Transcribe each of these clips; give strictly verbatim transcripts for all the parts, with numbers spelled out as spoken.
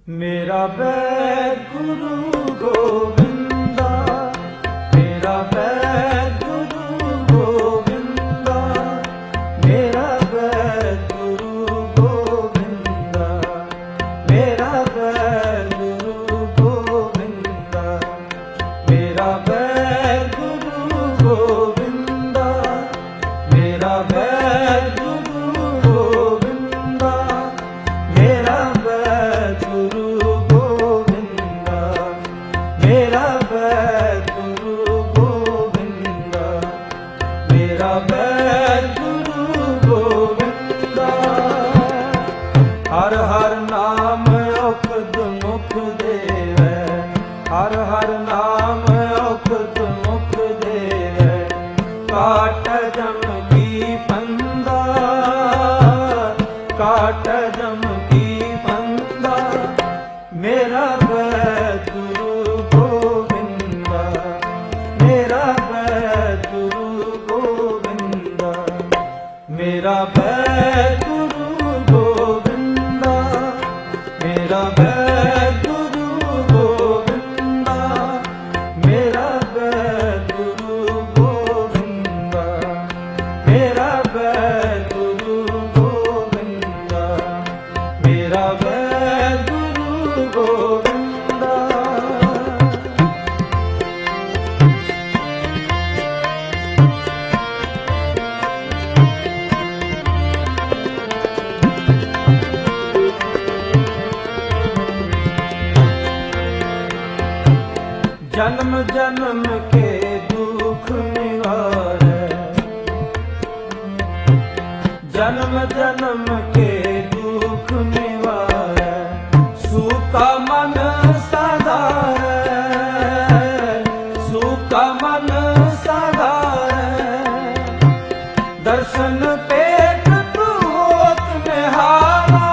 मेरा बैद गुरु गोविंदा, मेरा बैद गुरु गोविंदा, मेरा बैद गुरु गोविंदा, मेरा बैद गुरु गोविंदा, मेरा बैद गुरु गोविंदा, मेरा बैद गुरु गोविंदा, मेरा बैद गुरु गोविंदा, मेरा बैद गुरु गोविंदा, मेरा बैद गुरु गोविंदा। हर हर नाम औखद मुख देवै, हर हर नाम औखद मुख देवै, काट जम की फंदा, काट जम की फंदा, मेरा बैद गुरु गोविंदा, मेरा बैद गुरु गोविंदा, मेरा बैद गुरु गोविंदा, मेरा बैद गुरु गोविंदा, मेरा बैद गुरु गोविंदा, मेरा बैद गुरु गोविंदा, मेरा बैद गुरु गोविंदा। जन्म जन्म के दुख निवारै, जन्म जन्म के दुख निवारै, सूखा मन साधारै, सूखा मन साधारै, दर्शन पेट तू होत निहारा,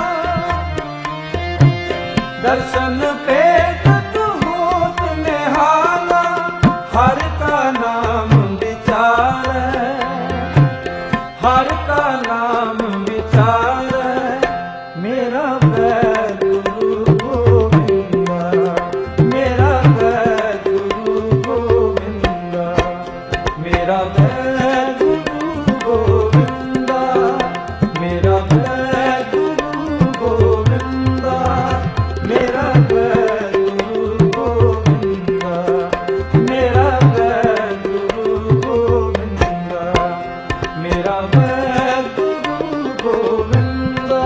दर्शन पेट तू होत निहारा, हर का नाम विचारै, हर का नाम विचारै, मेरा बैद गुरु गोविंदा, मेरा बैद गुरु गोविंदा, मेरा बैद गुरु गोविंदा, मेरा बैद गुरु गोविंदा, मेरा बैद गुरु गोविंदा, मेरा बैद गुरु गोविंदा, मेरा बैद गुरु गोविंदा।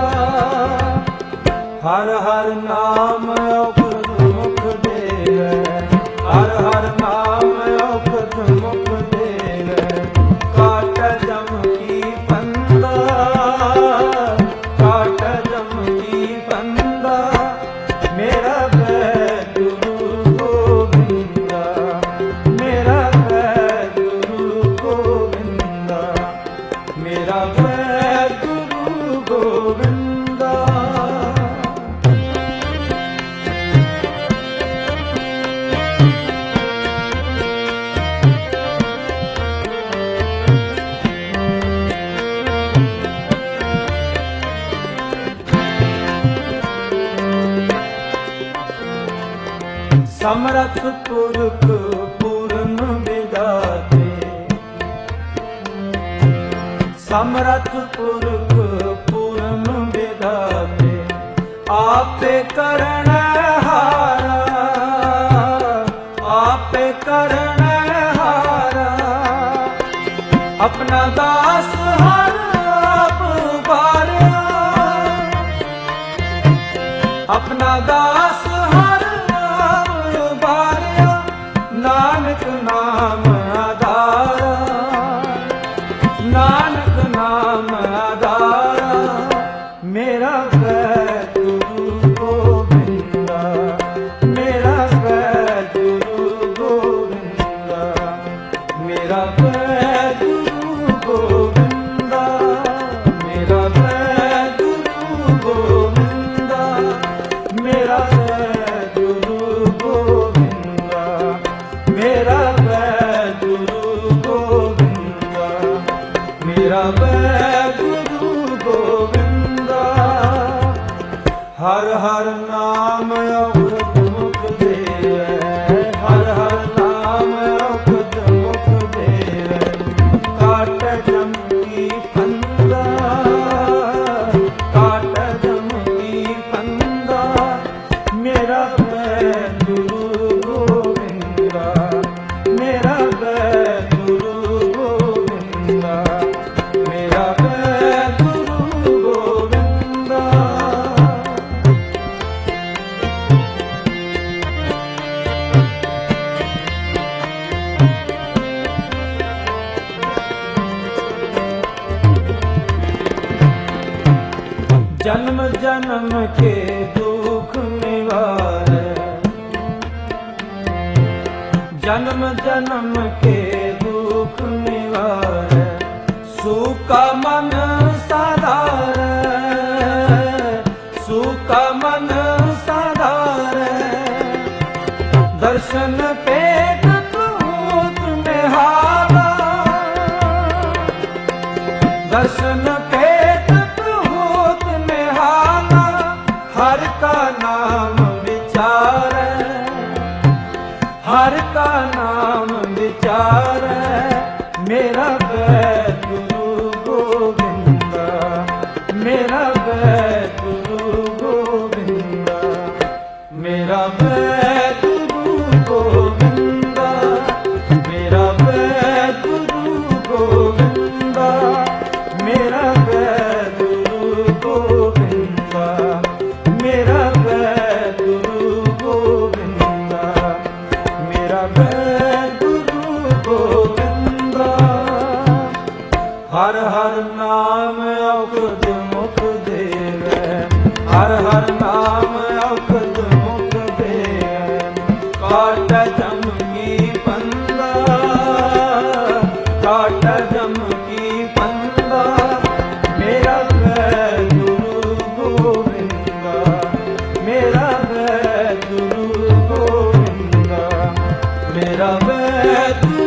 हर हर नाम औखद मुख देवै, हर हर नाम औखद मुख देवै, काट जम की फंदा, काट जम की फंदा, मेरा बैद गुरु गोविंदा, मेरा बैद गुरु गोविंदा, मेरा बैद गुरु गोविंदा। समरथ पुरख पूर्ण विधाते, समरथ पुरख पूर्ण विधाते, आपे करण हारा, आपे करण हारा, अपना दास हर आप उबारिया, अपना दास हर आप उबारिया, नानक नाम आधारा, नानक नाम आधारा, मेरा बैद गुरु गोविंदा, मेरा बैद गुरु गोविंदा, मेरा बैद गुरु गोविंदा, मेरा बैद गुरु गोविंदा, मेरा बैद गुरु गोविंदा, मेरा बैद गुरु गोविंदा, मेरा बैद गुरु गोविंदा। ਹਰ ਹਰ ਨਾਮ ਔਖਦ ਮੁਖ ਦੇਵੈ, ਹਰ ਹਰ ਨਾਮ ਔਖਦ ਮੁਖ ਦੇਵੈ। ਕਾਟ ਜਮ ਕੀ ਫੰਦਾ, ਕਾਟ ਜਮ ਕੀ ਫੰਦਾ, ਮੇਰਾ ਪੈ ਗੁਰੂ ਗੋਬਿੰਦਾ, ਮੇਰਾ ਪੈ ਗੁਰੂ ਗੋਬਿੰਦਾ, ਮੇਰਾ ਪੈ ਗੁਰੂ ਗੋਬਿੰਦਾ। जन्म जन्म के दुख निवारै, जन्म जन्म के दुख निवारै। सूका मन साधारै, सूका मन साधारै। दर्शन पेट क्रोध निहारा, दर्शन पेट क्रोध निहारा। हर का नाम विचारै, हर का नाम विचारै। मेरा पै गुरु गोविंदा, मेरा पै गुरु गोविंदा, मेरा पै गुरु गोविंदा, मेरा पै गुरु गोविंदा, मेरा पै गुरु गोविंदा, मेरा पै गुरु गोविंदा, मेरा पै गुरु गोविंदा। हर हर नाम औखद मुख देवै, हर हर नाम औखद मुख देवै। काट जम की फंदा, काट जम की फंदा, मेरा पै गुरु गोविंदा, मेरा पै गुरु गोविंदा, मेरा पै